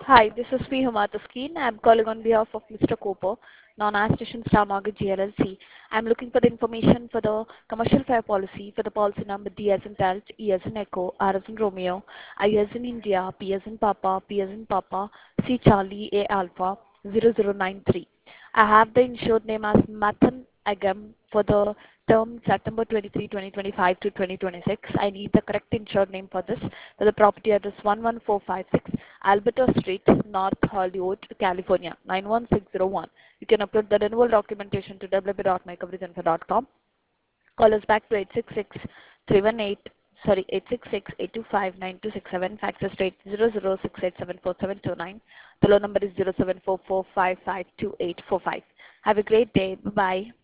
Hi, this is P. Humataskeen. I'm calling on behalf of Mr. Cooper, non-as Station Star Mortgage GLLC. I'm looking for the information for the commercial fire policy for the policy number D as in Delta, E as in Echo, R as in Romeo, I as in India, P as in Papa, P as in Papa, C Charlie, A Alpha, 0093. I have the insured name as Mathan Agam for the term September 23, 2025 to 2026. I need the correct insured name for this. For the property address 11456 Alberta Street, North Hollywood, California 91601. You can upload the renewal documentation to www.mycoverageInfo.com. Call us back to 866-825-9267. Fax us to 800-687-4729. The loan number is 0744552845. Have a great day. Bye-bye.